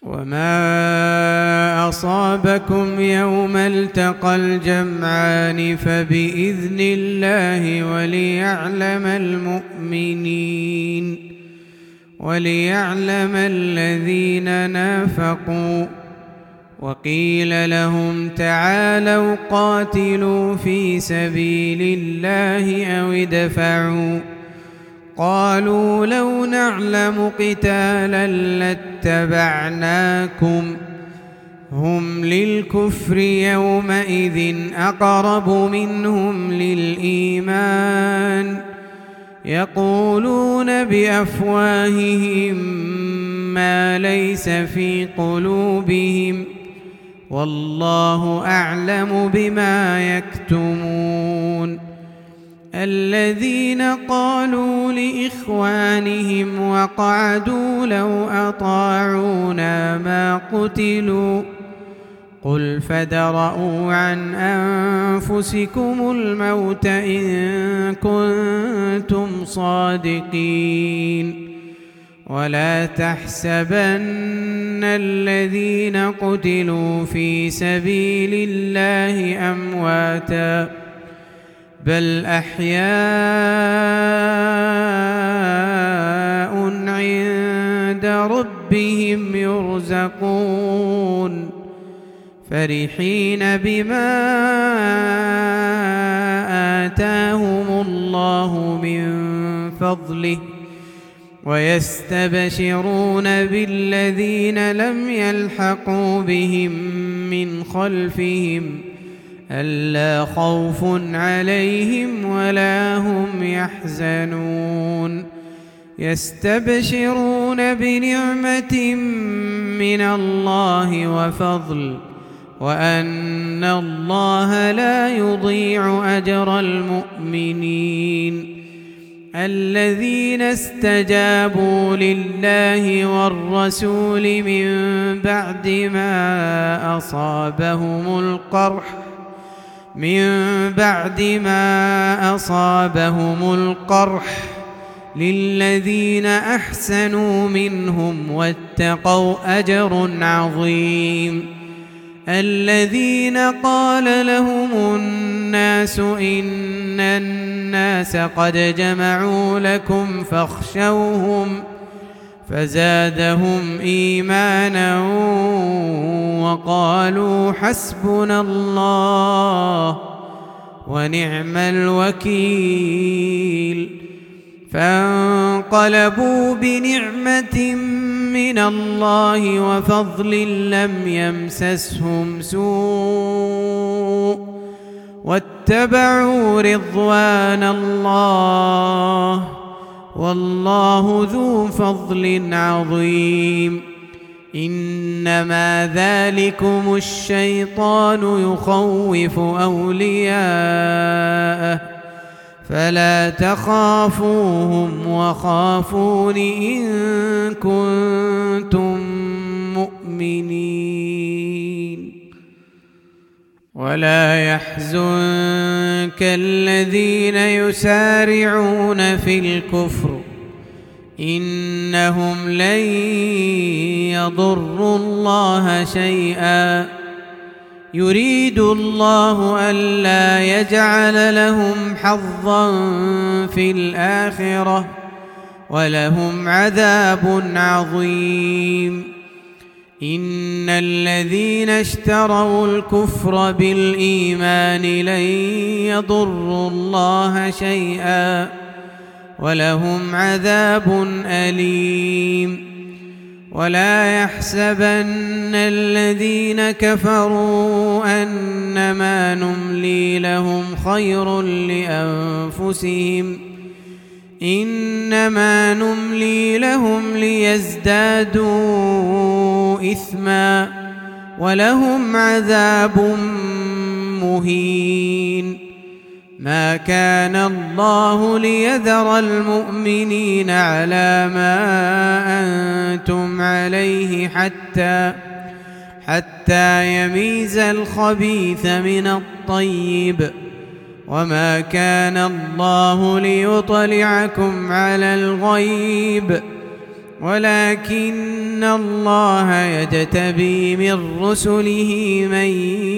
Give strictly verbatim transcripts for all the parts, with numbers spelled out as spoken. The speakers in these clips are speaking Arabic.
وما أصابكم يوم التقى الجمعان فبإذن الله وليعلم المؤمنين وليعلم الذين نافقوا. وقيل لهم تعالوا قاتلوا في سبيل الله أو ادفعوا قالوا لو نعلم قتالا لاتبعناكم هم للكفر يومئذ أقرب منهم للإيمان يقولون بأفواههم ما ليس في قلوبهم والله أعلم بما يكتمون. الذين قالوا لإخوانهم وقعدوا لو أطاعونا ما قتلوا قل فادرءوا عن أنفسكم الموت إن كنتم صادقين. ولا تحسبن الذين قتلوا في سبيل الله أمواتاً بل أحياء عند ربهم يرزقون فرحين بما آتاهم الله من فضله ويستبشرون بالذين لم يلحقوا بهم من خلفهم ألا خوف عليهم ولا هم يحزنون. يستبشرون بنعمة من الله وفضل وأن الله لا يضيع أجر المؤمنين. الذين استجابوا لله والرسول من بعد ما أصابهم القرح من بعد ما أصابهم القرح للذين أحسنوا منهم واتقوا أجر عظيم. الذين قال لهم الناس إن الناس قد جمعوا لكم فاخشوهم فزادهم إيمانا وقالوا حسبنا الله ونعم الوكيل. فانقلبوا بنعمة من الله وفضل لم يمسسهم سوء واتبعوا رضوان الله والله ذو فضل عظيم. إنما ذلكم الشيطان يخوف أولياءه فلا تخافوهم وخافون إن كنتم مؤمنين. ولا يحزنك الذين يسارعون في الكفر إنهم لن يضروا الله شيئا يريد الله ألا يجعل لهم حظا في الآخرة ولهم عذاب عظيم. إن الذين اشتروا الكفر بالإيمان لن يضروا الله شيئا ولهم عذاب أليم. ولا يحسبن الذين كفروا أنما نملي لهم خير لأنفسهم إنما نملي لهم ليزدادوا إثما ولهم عذاب مهين. ما كان الله ليذر المؤمنين على ما أنتم عليه حتى حتى يميز الخبيث من الطيب وما كان الله ليطلعكم على الغيب ولكن الله يجتبي من رسله من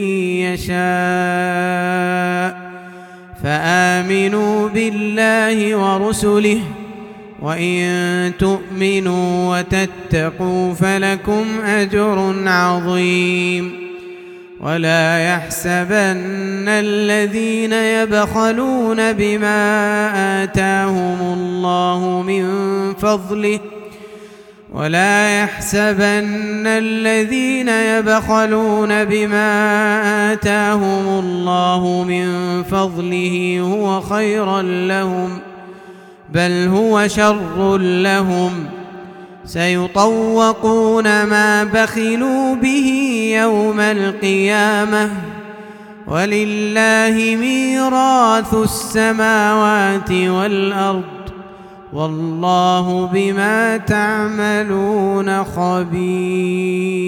يشاء فآمنوا بالله ورسله وإن تؤمنوا وتتقوا فلكم أجر عظيم ولا يحسبن الذين يبخلون بما آتاهم الله من فضله ولا يحسبن الذين يبخلون بما آتاهم الله من فضله هو خيرا لهم بل هو شر لهم سيطوقون ما بخلوا به يوم القيامة ولله ميراث السماوات والأرض والله بما تعملون خبير.